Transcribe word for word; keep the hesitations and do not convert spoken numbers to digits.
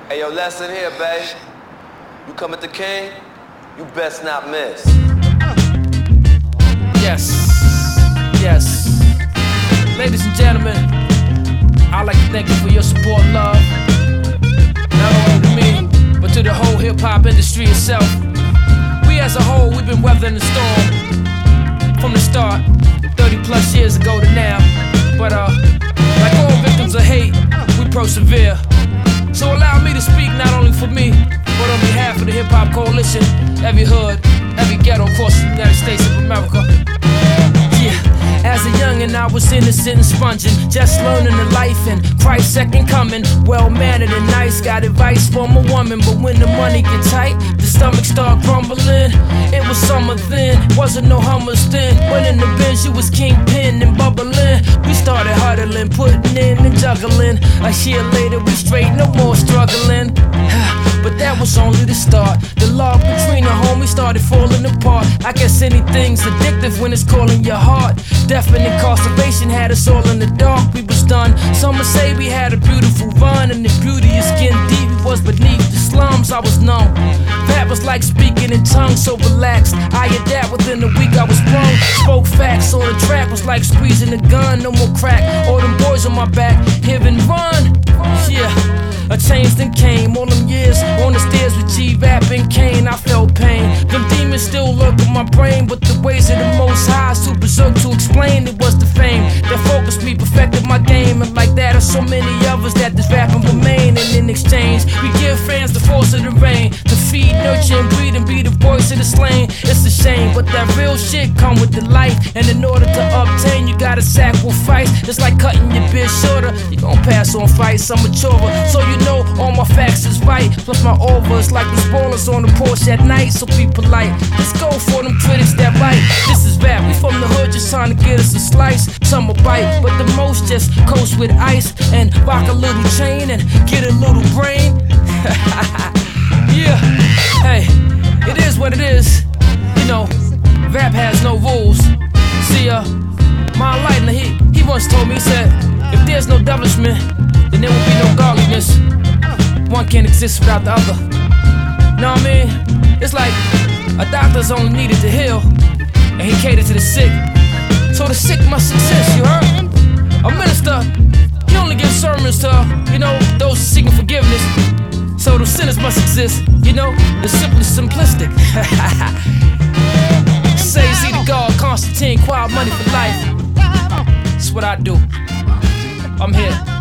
Hey, yo, lesson here, babe. You come at the king, you best not miss. Yes, yes. Ladies and gentlemen, I'd like to thank you for your support and love. Not only to me, but to the whole hip-hop industry itself. We as a whole, we've been weathering the storm from the start, thirty plus years ago to now. But uh, like all victims of hate, we persevere. So allow me to speak not only for me, but on behalf of the Hip Hop Coalition, every hood, every ghetto across the United States of America. Yeah, as a youngin' I was innocent and sponging, just learning the life and Christ's second coming. Well-mannered and nice, got advice from a woman, but when the money get tight, the stomach start grumbling. It was summer then, wasn't no Hummers then. When in the bench, you was kingpin and bubbling. We started huddling, putting in and juggling. A year later, we straight, no more struggling. But that was only the start. The love between the homies started falling apart. I guess anything's addictive when it's calling your heart. Death and incarceration had us all in the dark. We was done. Some would say we had a beautiful run, and the beauty of skin deep was beneath the slums. I was numb. That was like speaking in tongues, so relaxed. I adapt within a week. I was sprung. Spoke facts on the track was like squeezing a gun. No more crack. All them boys on my back, hear and run. Yeah. A change then came, all them years on the stairs with G-Rap and Kane, I felt pain. Them demons still lurk in my brain, but the ways of the Most High too berserk to explain. It was the fame that focused me, perfected my game, and like that are so many others that this rapping remain. And in exchange, we give fans the force of the rain to feed, nurture, and breed and be the voice of the slain. It's a shame, but that real shit come with the life, and in order to obtain, you gotta sacrifice. It's like cutting your beard shorter. You gon' pass on fights, I'm mature, so you know all my facts is right. Plus my aura is like the spoilers on the Porsche at night. So be polite, let's go for them critics that write. This is rap, we from the hood just trying to get us a slice. Some a bite, but the most just coast with ice and rock a little chain and get a little brain. Yeah, hey, it is what it is. You know, rap has no rules. See, uh, my Lightner, he, he once told me, he said, if there's no devilishment, then there will be no godliness. One can't exist without the other. Know what I mean? It's like a doctor's only needed to heal, and he catered to the sick. So the sick must exist, you heard? A minister, he only gives sermons to, you know, those seeking forgiveness. So the sinners must exist, you know? The simply simplistic. Say Z to God, Constantine, quiet money for life. That's what I do. I'm here.